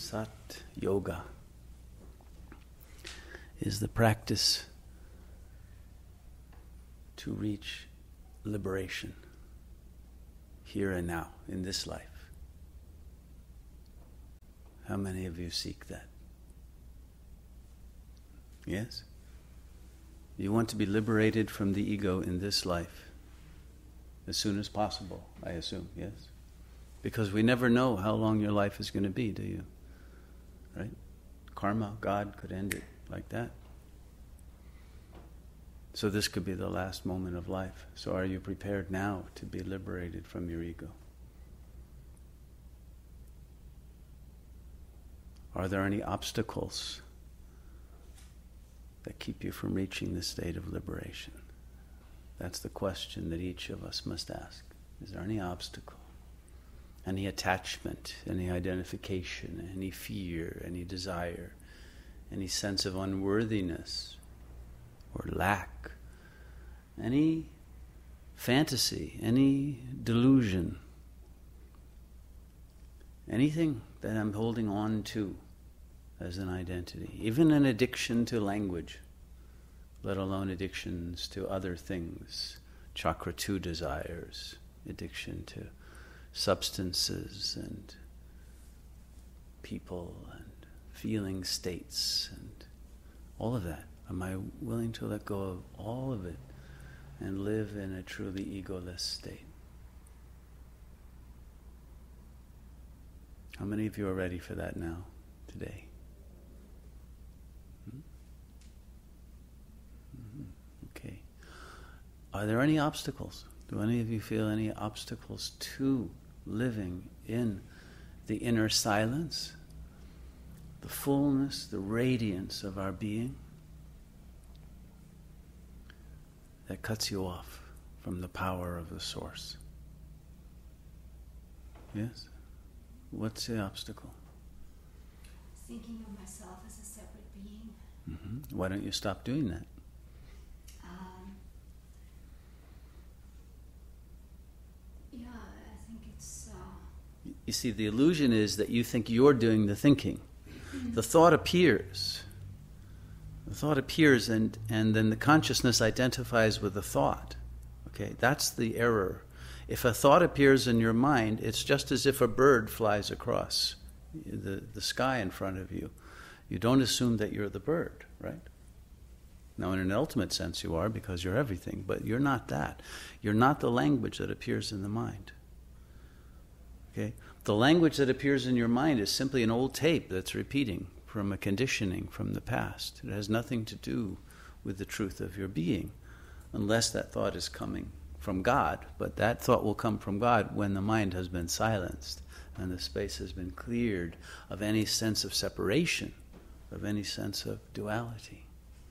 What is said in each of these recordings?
Sat Yoga is the practice to reach liberation here and now, in this life. How many of you seek that? Yes? You want to be liberated from the ego in this life as soon as possible, I assume, yes? Because we never know how long your life is going to be, do you? Right? Karma, God could end it like that. So this could be the last moment of life. So are you prepared now to be liberated from your ego? Are there any obstacles that keep you from reaching the state of liberation? That's the question that each of us must ask. Is there any obstacle? Any attachment, any identification, any fear, any desire, any sense of unworthiness or lack, any fantasy, any delusion, anything that I'm holding on to as an identity, even an addiction to language, let alone addictions to other things, chakra 2 desires, addiction to substances and people and feeling states and all of that. Am I willing to let go of all of it and live in a truly egoless state? How many of you are ready for that now, today? Okay. Are there any obstacles? Do any of you feel any obstacles to living in the inner silence, the fullness, the radiance of our being that cuts you off from the power of the source? Yes? What's the obstacle? Thinking of myself as a separate being. Mm-hmm. Why don't you stop doing that? Yeah, I think it's... You see, the illusion is that you think you're doing the thinking. The thought appears. The thought appears and then the consciousness identifies with the thought. Okay, that's the error. If a thought appears in your mind, it's just as if a bird flies across the sky in front of you. You don't assume that you're the bird, right? Now, in an ultimate sense you are, because you're everything, but you're not that. You're not the language that appears in the mind. Okay? The language that appears in your mind is simply an old tape that's repeating from a conditioning from the past. It has nothing to do with the truth of your being, unless that thought is coming from God. But that thought will come from God when the mind has been silenced and the space has been cleared of any sense of separation, of any sense of duality.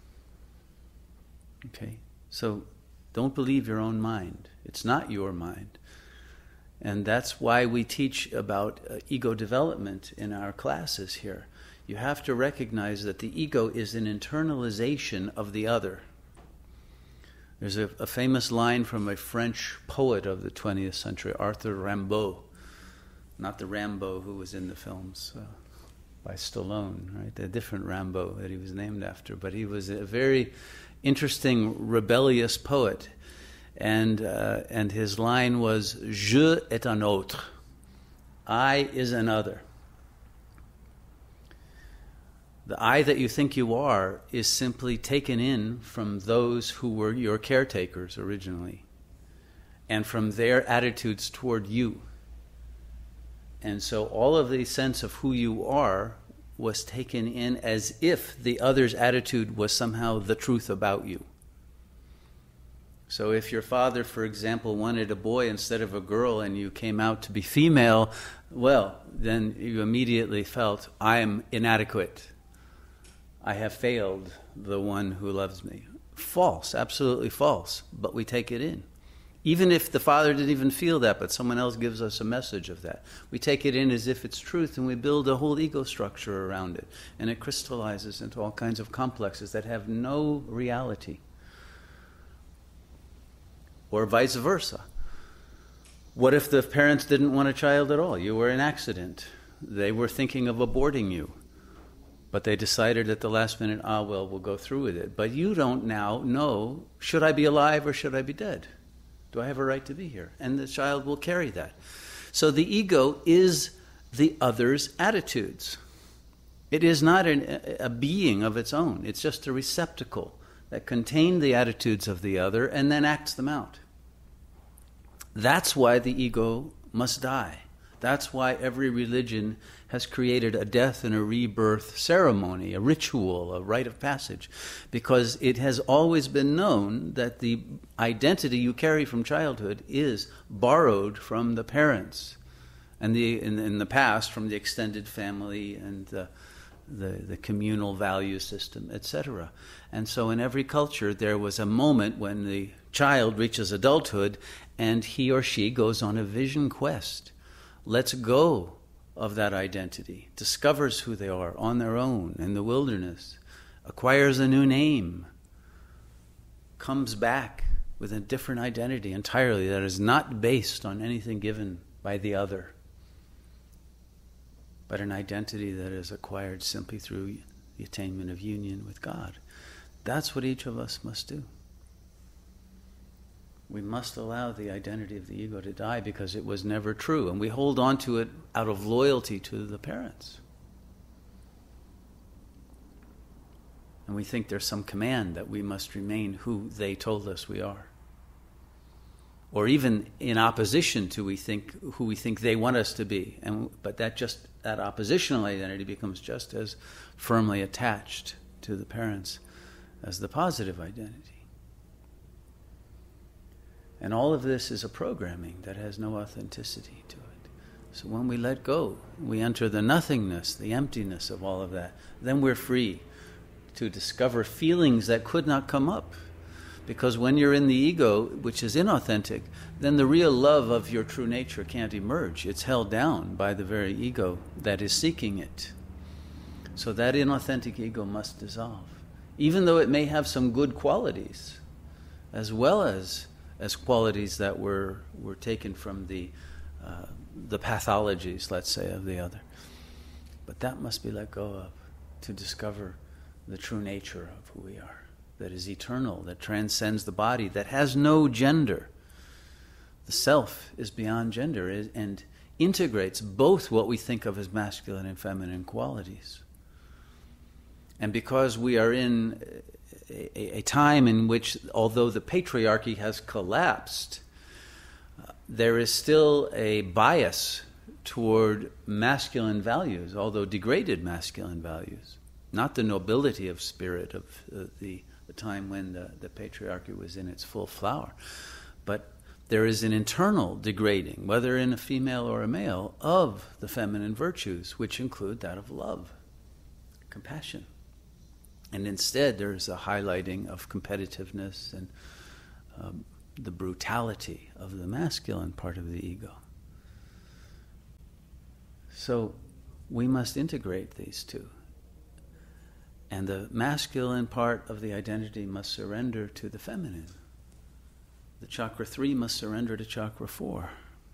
Okay? So don't believe your own mind. It's not your mind. And that's why we teach about ego development in our classes here. You have to recognize that the ego is an internalization of the other. There's a famous line from a French poet of the 20th century, Arthur Rimbaud. Not the Rambo who was in the films by Stallone, right? A different Rambo that he was named after. But he was a very interesting, rebellious poet. And his line was, Je est un autre. I is another. The I that you think you are is simply taken in from those who were your caretakers originally, and from their attitudes toward you. And so all of the sense of who you are was taken in as if the other's attitude was somehow the truth about you. So if your father, for example, wanted a boy instead of a girl and you came out to be female, well, then you immediately felt, I am inadequate. I have failed the one who loves me. False, absolutely false, but we take it in. Even if the father didn't even feel that, but someone else gives us a message of that. We take it in as if it's truth, and we build a whole ego structure around it. And it crystallizes into all kinds of complexes that have no reality. Or vice versa. What if the parents didn't want a child at all? You were an accident. They were thinking of aborting you. But they decided at the last minute, we'll go through with it. But you don't now know, should I be alive or should I be dead? Do I have a right to be here? And the child will carry that. So the ego is the other's attitudes. It is not a being of its own. It's just a receptacle that contains the attitudes of the other and then acts them out. That's why the ego must die. That's why every religion has created a death and a rebirth ceremony, a ritual, a rite of passage, because it has always been known that the identity you carry from childhood is borrowed from the parents, and in the past from the extended family and the communal value system, etc. And so in every culture there was a moment when the child reaches adulthood and he or she goes on a vision quest, lets go of that identity, discovers who they are on their own in the wilderness, acquires a new name, comes back with a different identity entirely that is not based on anything given by the other, but an identity that is acquired simply through the attainment of union with God. That's what each of us must do. We must allow the identity of the ego to die because it was never true, and we hold on to it out of loyalty to the parents. And we think there's some command that we must remain who they told us we are. Or even in opposition to who we think they want us to be. But that oppositional identity becomes just as firmly attached to the parents as the positive identity. And all of this is a programming that has no authenticity to it. So when we let go, we enter the nothingness, the emptiness of all of that. Then we're free to discover feelings that could not come up. Because when you're in the ego, which is inauthentic, then the real love of your true nature can't emerge. It's held down by the very ego that is seeking it. So that inauthentic ego must dissolve. Even though it may have some good qualities, as well as qualities that were taken from the pathologies, let's say, of the other. But that must be let go of to discover the true nature of who we are, that is eternal, that transcends the body, that has no gender. The self is beyond gender and integrates both what we think of as masculine and feminine qualities. And because we are in a time in which, although the patriarchy has collapsed, there is still a bias toward masculine values, although degraded masculine values. Not the nobility of spirit of the time when the patriarchy was in its full flower, but there is an internal degrading, whether in a female or a male, of the feminine virtues, which include that of love, compassion. And instead, there is a highlighting of competitiveness and the brutality of the masculine part of the ego. So we must integrate these two. And the masculine part of the identity must surrender to the feminine. The chakra 3 must surrender to chakra 4.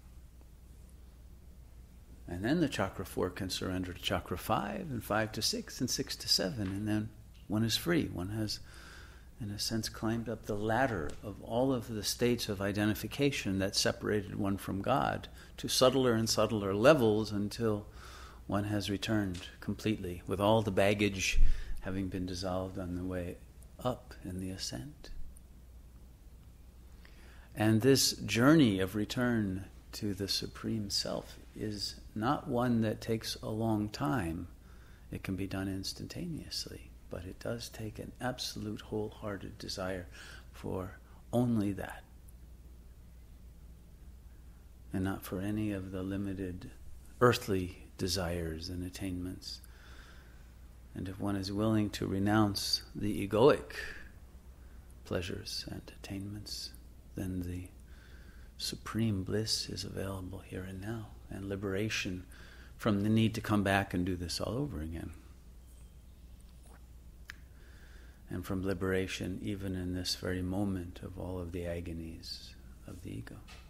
And then the chakra 4 can surrender to chakra 5, and 5 to 6, and 6 to 7, and then one is free. One has, in a sense, climbed up the ladder of all of the states of identification that separated one from God to subtler and subtler levels until one has returned completely, with all the baggage having been dissolved on the way up in the ascent. And this journey of return to the Supreme Self is not one that takes a long time. It can be done instantaneously. But it does take an absolute wholehearted desire for only that, and not for any of the limited earthly desires and attainments. And if one is willing to renounce the egoic pleasures and attainments, then the supreme bliss is available here and now, and liberation from the need to come back and do this all over again. And from liberation even in this very moment of all of the agonies of the ego.